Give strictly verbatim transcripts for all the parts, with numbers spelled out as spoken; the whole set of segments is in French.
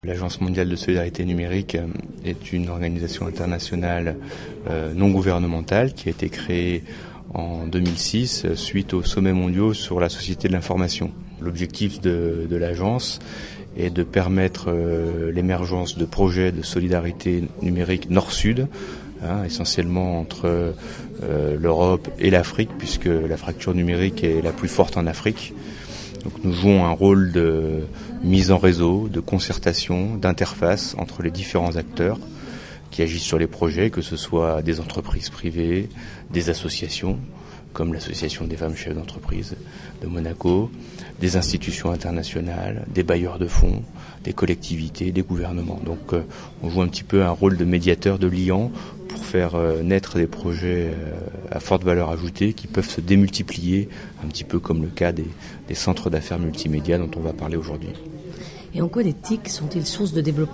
L'Agence mondiale de solidarité numérique est une organisation internationale euh, non gouvernementale qui a été créée en deux mille six suite aux sommets mondiaux sur la société de l'information. L'objectif de, de l'agence est de permettre euh, l'émergence de projets de solidarité numérique nord-sud, hein, essentiellement entre euh, l'Europe et l'Afrique, puisque la fracture numérique est la plus forte en Afrique. Donc nous jouons un rôle de mise en réseau, de concertation, d'interface entre les différents acteurs qui agissent sur les projets, que ce soit des entreprises privées, des associations, comme l'Association des femmes chefs d'entreprise de Monaco, des institutions internationales, des bailleurs de fonds, des collectivités, des gouvernements. Donc euh, on joue un petit peu un rôle de médiateur, de liant, pour faire euh, naître des projets euh, à forte valeur ajoutée qui peuvent se démultiplier, un petit peu comme le cas des, des centres d'affaires multimédia dont on va parler aujourd'hui. Et en quoi les T I C sont-ils source de développement ?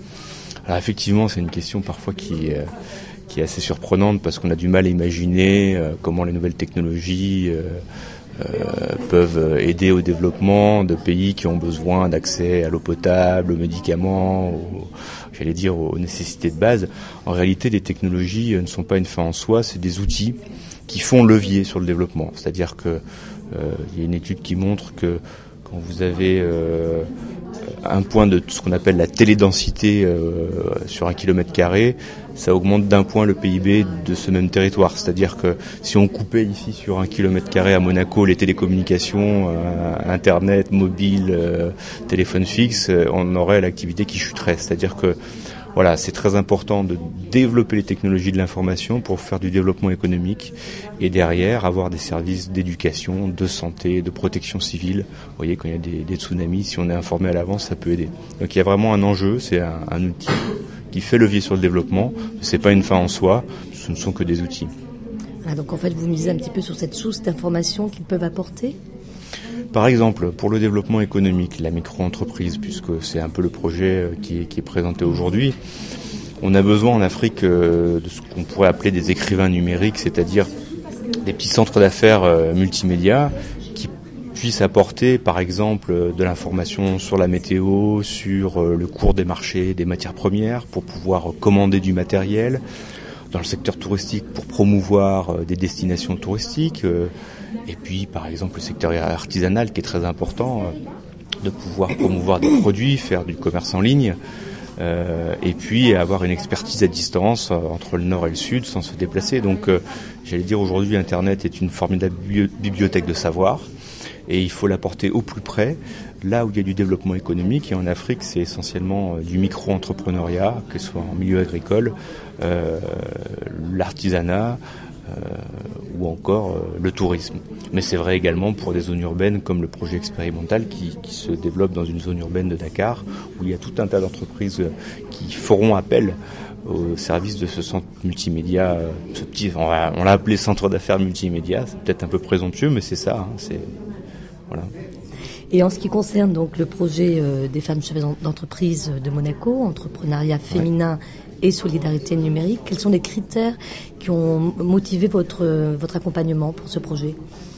Alors effectivement, c'est une question parfois qui, euh, qui est assez surprenante parce qu'on a du mal à imaginer euh, comment les nouvelles technologies euh, euh, peuvent aider au développement de pays qui ont besoin d'accès à l'eau potable, aux médicaments, aux, j'allais dire aux nécessités de base. En réalité, les technologies ne sont pas une fin en soi, c'est des outils qui font levier sur le développement. C'est-à-dire que euh, il y a une étude qui montre que quand vous avez euh, un point de ce qu'on appelle la télédensité euh, sur un kilomètre carré, ça augmente d'un point le P I B de ce même territoire. C'est-à-dire que si on coupait ici sur un kilomètre carré à Monaco les télécommunications, euh, Internet, mobile, euh, téléphone fixe, euh, on aurait l'activité qui chuterait. C'est-à-dire que voilà, c'est très important de développer les technologies de l'information pour faire du développement économique et derrière avoir des services d'éducation, de santé, de protection civile. Vous voyez, quand il y a des, des tsunamis, si on est informé à l'avance, ça peut aider. Donc il y a vraiment un enjeu, c'est un, un outil qui fait levier sur le développement. C'est pas une fin en soi, ce ne sont que des outils. Ah, donc en fait, vous misez un petit peu sur cette source d'information qu'ils peuvent apporter ? Par exemple, pour le développement économique, la micro-entreprise, puisque c'est un peu le projet qui est, qui est présenté aujourd'hui, on a besoin en Afrique de ce qu'on pourrait appeler des écrivains numériques, c'est-à-dire des petits centres d'affaires multimédia qui puissent apporter, par exemple, de l'information sur la météo, sur le cours des marchés des matières premières, pour pouvoir commander du matériel, dans le secteur touristique pour promouvoir des destinations touristiques, et puis par exemple le secteur artisanal qui est très important, de pouvoir promouvoir des produits, faire du commerce en ligne, euh, et puis avoir une expertise à distance entre le nord et le sud sans se déplacer. Donc euh, j'allais dire aujourd'hui Internet est une formidable bibliothèque de savoir et il faut l'apporter au plus près, là où il y a du développement économique. Et en Afrique, c'est essentiellement du micro-entrepreneuriat, que ce soit en milieu agricole, euh, l'artisanat euh, ou encore euh, le tourisme. Mais c'est vrai également pour des zones urbaines comme le projet expérimental qui, qui se développe dans une zone urbaine de Dakar, où il y a tout un tas d'entreprises qui feront appel au service de ce centre multimédia, ce petit, on, va, on l'a appelé centre d'affaires multimédia, c'est peut-être un peu présomptueux, mais c'est ça, hein, c'est... Voilà. Et en ce qui concerne donc le projet euh, des femmes chefs d'entreprise de Monaco, entrepreneuriat féminin ouais. et solidarité numérique, quels sont les critères qui ont motivé votre, votre accompagnement pour ce projet ?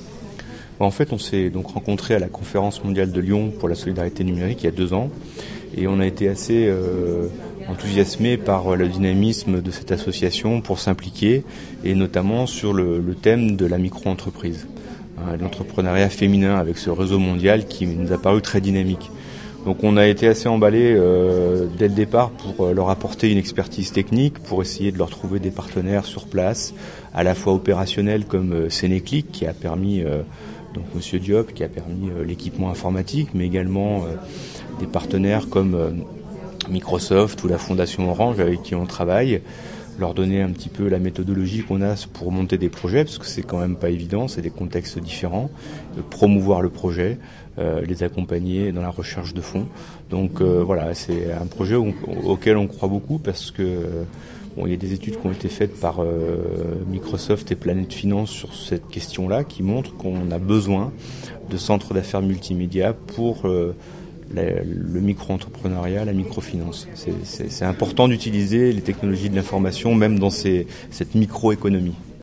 En fait, on s'est donc rencontrés à la conférence mondiale de Lyon pour la solidarité numérique il y a deux ans et on a été assez euh, enthousiasmés par le dynamisme de cette association pour s'impliquer et notamment sur le, le thème de la micro-entreprise. L'entrepreneuriat féminin avec ce réseau mondial qui nous a paru très dynamique. Donc on a été assez emballés euh, dès le départ pour leur apporter une expertise technique, pour essayer de leur trouver des partenaires sur place, à la fois opérationnels comme euh, Sénéclic qui a permis, euh, donc Monsieur Diop qui a permis euh, l'équipement informatique, mais également euh, des partenaires comme euh, Microsoft ou la Fondation Orange avec qui on travaille, leur donner un petit peu la méthodologie qu'on a pour monter des projets, parce que c'est quand même pas évident, c'est des contextes différents, de promouvoir le projet, euh, les accompagner dans la recherche de fonds. Donc euh, voilà, c'est un projet où, auquel on croit beaucoup, parce que bon, il y a des études qui ont été faites par euh, Microsoft et Planète Finance sur cette question-là, qui montrent qu'on a besoin de centres d'affaires multimédia pour euh, le micro-entrepreneuriat, la microfinance. C'est, c'est, c'est important d'utiliser les technologies de l'information même dans ces, cette microéconomie.